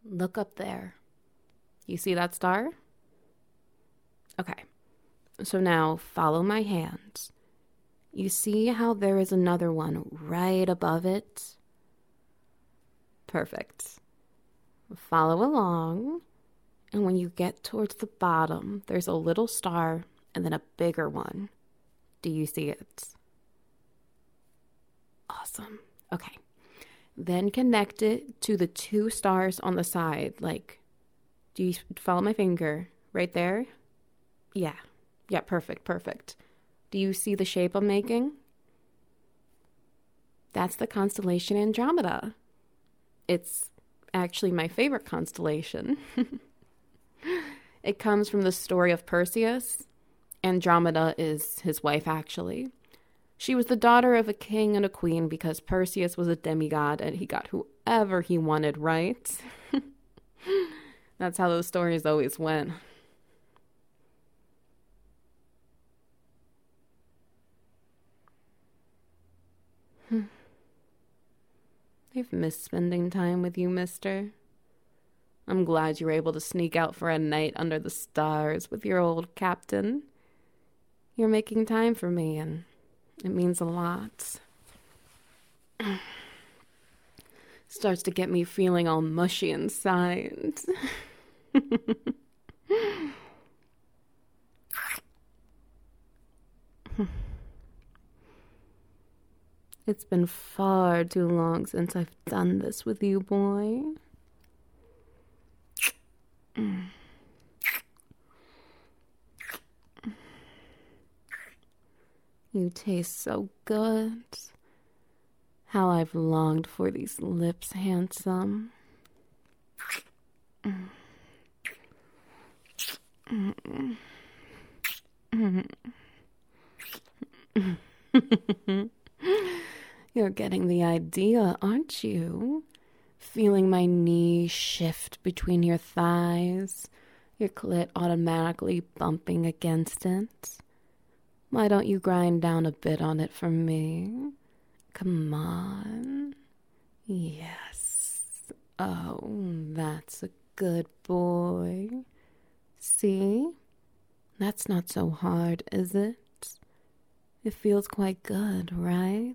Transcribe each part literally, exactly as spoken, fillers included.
Look up there. You see that star? Okay. So now follow my hand. You see how there is another one right above it? Perfect. Follow along, and when you get towards the bottom, there's a little star and then a bigger one. Do you see it? Awesome. Okay. Then connect it to the two stars on the side. Like, do you follow my finger? Right there? Yeah. Yeah, perfect, perfect. Do you see the shape I'm making? That's the constellation Andromeda. It's actually my favorite constellation. It comes from the story of Perseus. Andromeda is his wife, actually. She was the daughter of a king and a queen because Perseus was a demigod and he got whoever he wanted, right? That's how those stories always went. I've missed spending time with you, mister. I'm glad you were able to sneak out for a night under the stars with your old captain. You're making time for me, and it means a lot. Starts to get me feeling all mushy inside. It's been far too long since I've done this with you, boy. You taste so good. How I've longed for these lips, handsome. You're getting the idea, aren't you? Feeling my knee shift between your thighs, your clit automatically bumping against it. Why don't you grind down a bit on it for me? Come on. Yes. Oh, that's a good boy. See? That's not so hard, is it? It feels quite good, right?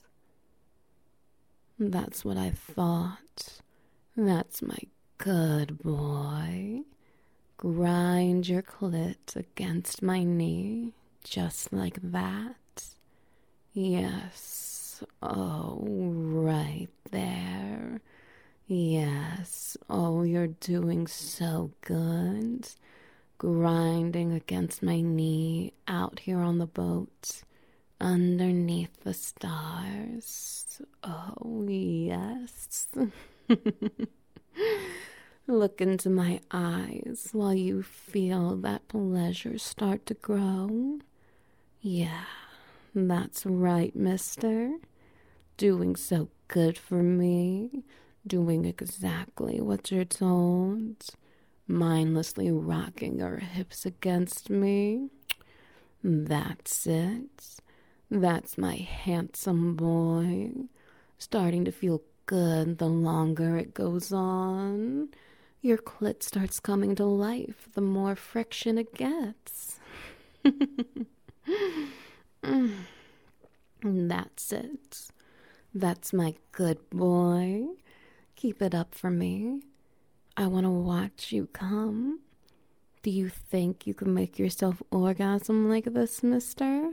That's what I thought. That's my good boy. Grind your clit against my knee, just like that. Yes. Oh, right there. Yes. Oh, you're doing so good. Grinding against my knee out here on the boat. Underneath the stars. Oh, yes. Look into my eyes while you feel that pleasure start to grow. Yeah, that's right, mister. Doing so good for me. Doing exactly what you're told. Mindlessly rocking your hips against me. That's it. That's my handsome boy. Starting to feel good the longer it goes on. Your clit starts coming to life the more friction it gets. That's it. That's my good boy. Keep it up for me. I want to watch you come. Do you think you can make yourself orgasm like this, mister?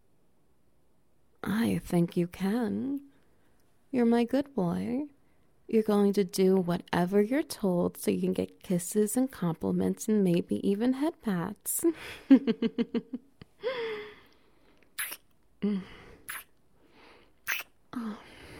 I think you can. You're my good boy. You're going to do whatever you're told so you can get kisses and compliments and maybe even head pats. Oh.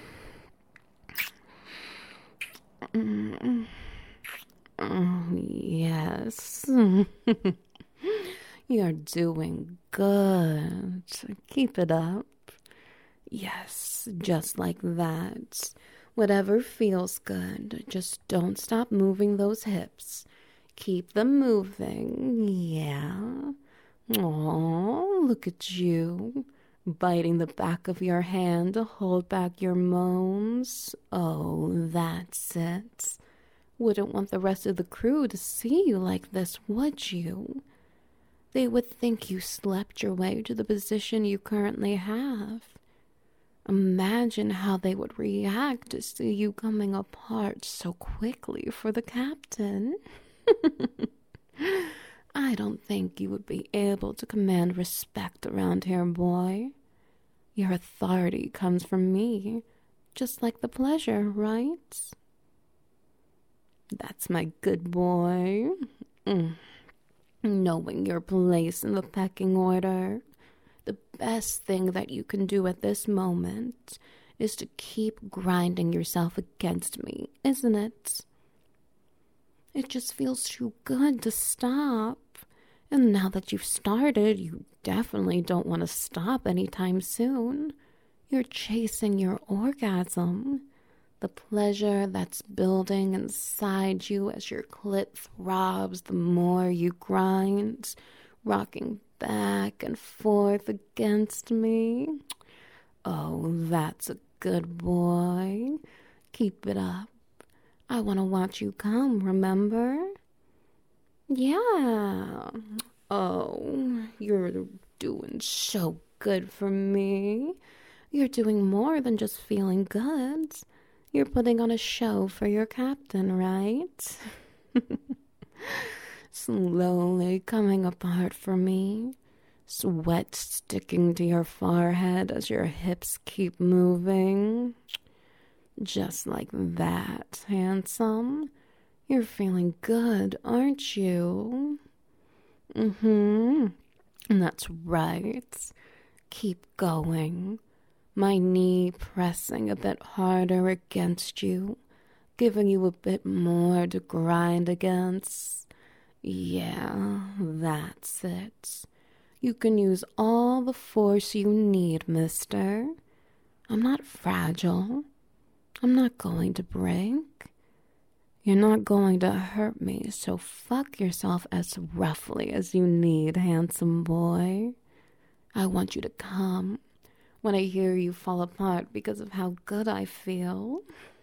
Oh, yes. You're doing good. Keep it up. Yes, just like that. Whatever feels good. Just don't stop moving those hips. Keep them moving. Yeah. Oh, look at you. Biting the back of your hand to hold back your moans. Oh, that's it. Wouldn't want the rest of the crew to see you like this, would you? They would think you slept your way to the position you currently have. Imagine how they would react to see you coming apart so quickly for the captain. I don't think you would be able to command respect around here, boy. Your authority comes from me, just like the pleasure, right? That's my good boy. Mm. Knowing your place in the pecking order. The best thing that you can do at this moment is to keep grinding yourself against me, isn't it? It just feels too good to stop. And now that you've started, you definitely don't want to stop anytime soon. You're chasing your orgasm. The pleasure that's building inside you as your clit throbs the more you grind, rocking back and forth against me. Oh, that's a good boy. Keep it up. I want to watch you come, remember? Yeah. Oh, you're doing so good for me. You're doing more than just feeling good. You're putting on a show for your captain, right? Slowly coming apart for me. Sweat sticking to your forehead as your hips keep moving. Just like that, handsome. You're feeling good, aren't you? Mm-hmm. That's right. Keep going. My knee pressing a bit harder against you, giving you a bit more to grind against. Yeah, that's it. You can use all the force you need, mister. I'm not fragile. I'm not going to break. You're not going to hurt me, so fuck yourself as roughly as you need, handsome boy. I want you to come when I hear you fall apart because of how good I feel.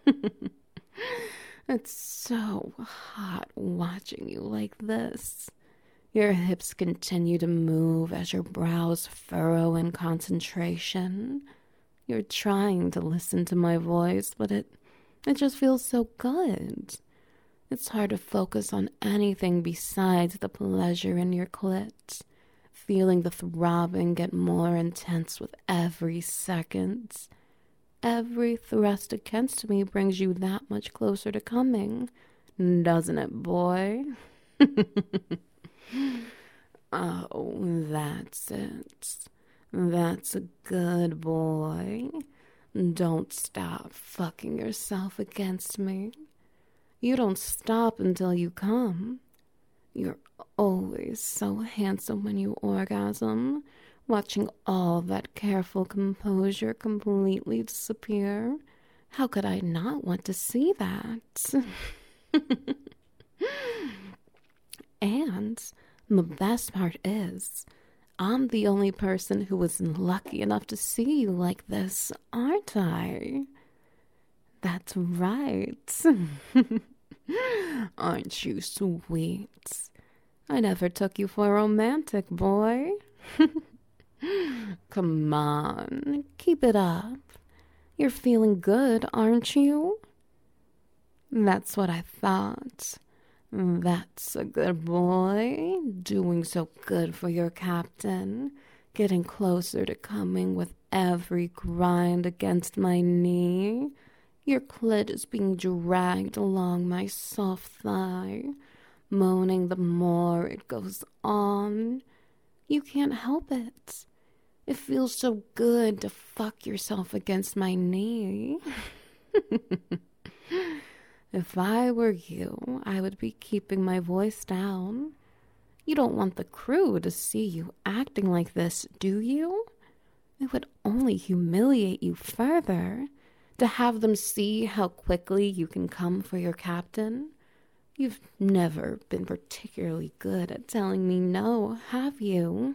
It's so hot watching you like this. Your hips continue to move as your brows furrow in concentration. You're trying to listen to my voice, but it, it just feels so good. It's hard to focus on anything besides the pleasure in your clit. Feeling the throbbing get more intense with every second. Every thrust against me brings you that much closer to coming, doesn't it, boy? Oh, that's it. That's a good boy. Don't stop fucking yourself against me. You don't stop until you come. You're always so handsome when you orgasm, watching all that careful composure completely disappear. How could I not want to see that? And the best part is, I'm the only person who was lucky enough to see you like this, aren't I? That's right. Aren't you sweet? I never took you for a romantic, boy. Come on, keep it up. You're feeling good, aren't you? That's what I thought. That's a good boy, doing so good for your captain, getting closer to coming with every grind against my knee. Your clit is being dragged along my soft thigh, moaning the more it goes on. You can't help it. It feels so good to fuck yourself against my knee. If I were you, I would be keeping my voice down. You don't want the crew to see you acting like this, do you? It would only humiliate you further to have them see how quickly you can come for your captain. You've never been particularly good at telling me no, have you?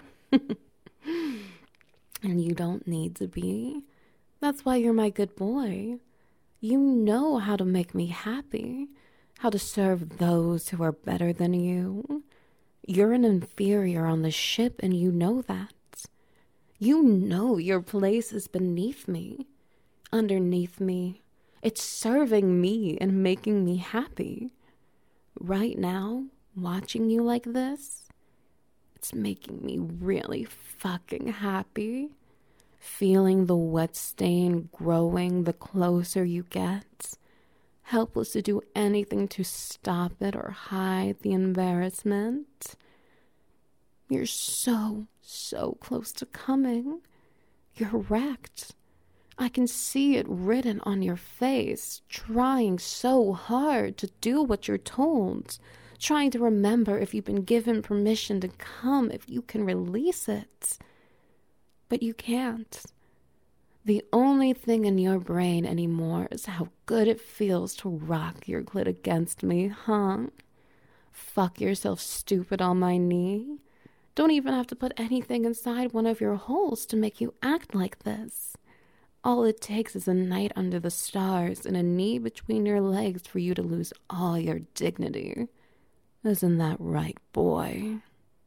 And you don't need to be. That's why you're my good boy. You know how to make me happy, how to serve those who are better than you. You're an inferior on the ship, and you know that. You know your place is beneath me, underneath me. It's serving me and making me happy. Right now, watching you like this, it's making me really fucking happy. Feeling the wet stain growing the closer you get. Helpless to do anything to stop it or hide the embarrassment. You're so, so close to coming. You're wrecked. I can see it written on your face, trying so hard to do what you're told, trying to remember if you've been given permission to come, if you can release it. But you can't. The only thing in your brain anymore is how good it feels to rock your clit against me, huh? Fuck yourself stupid on my knee. Don't even have to put anything inside one of your holes to make you act like this. All it takes is a night under the stars and a knee between your legs for you to lose all your dignity. Isn't that right, boy?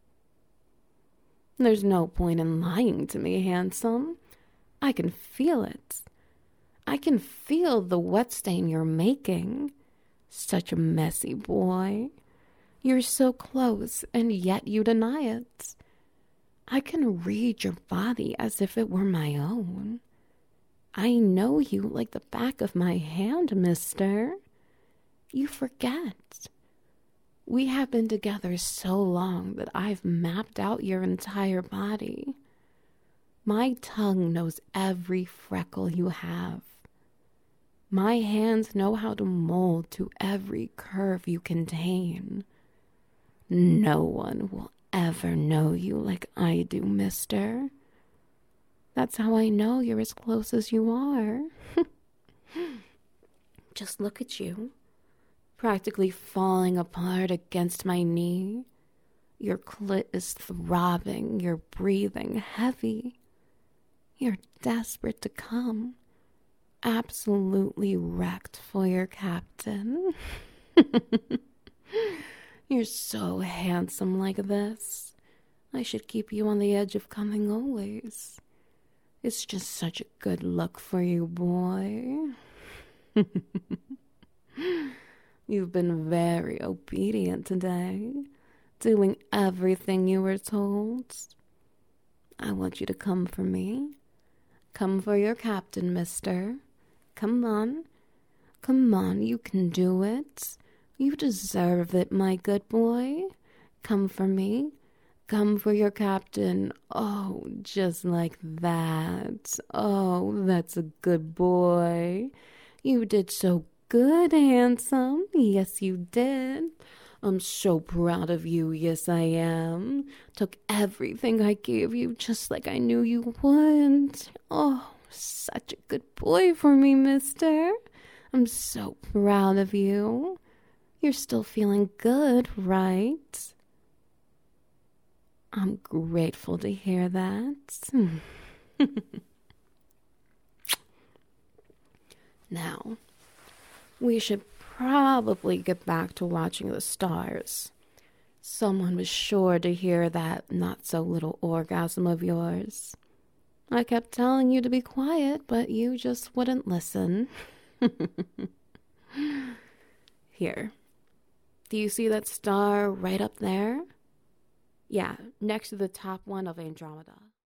There's no point in lying to me, handsome. I can feel it. I can feel the wet stain you're making. Such a messy boy. You're so close, and yet you deny it. I can read your body as if it were my own. I know you like the back of my hand, mister. You forget. We have been together so long that I've mapped out your entire body. My tongue knows every freckle you have. My hands know how to mold to every curve you contain. No one will ever know you like I do, mister. That's how I know you're as close as you are. Just look at you, practically falling apart against my knee. Your clit is throbbing, you're breathing heavy. You're desperate to come, absolutely wrecked for your captain. You're so handsome like this. I should keep you on the edge of coming always. It's just such a good look for you, boy. You've been very obedient today, doing everything you were told. I want you to come for me. Come for your captain, mister. Come on. Come on, you can do it. You deserve it, my good boy. Come for me. Come for your captain. Oh, just like that. Oh, that's a good boy. You did so good, handsome. Yes, you did. I'm so proud of you. Yes, I am. Took everything I gave you just like I knew you would. Oh, such a good boy for me, mister. I'm so proud of you. You're still feeling good, right? I'm grateful to hear that. Now, we should probably get back to watching the stars. Someone was sure to hear that not-so-little orgasm of yours. I kept telling you to be quiet, but you just wouldn't listen. Here. Do you see that star right up there? Yeah, next to the top one of Andromeda.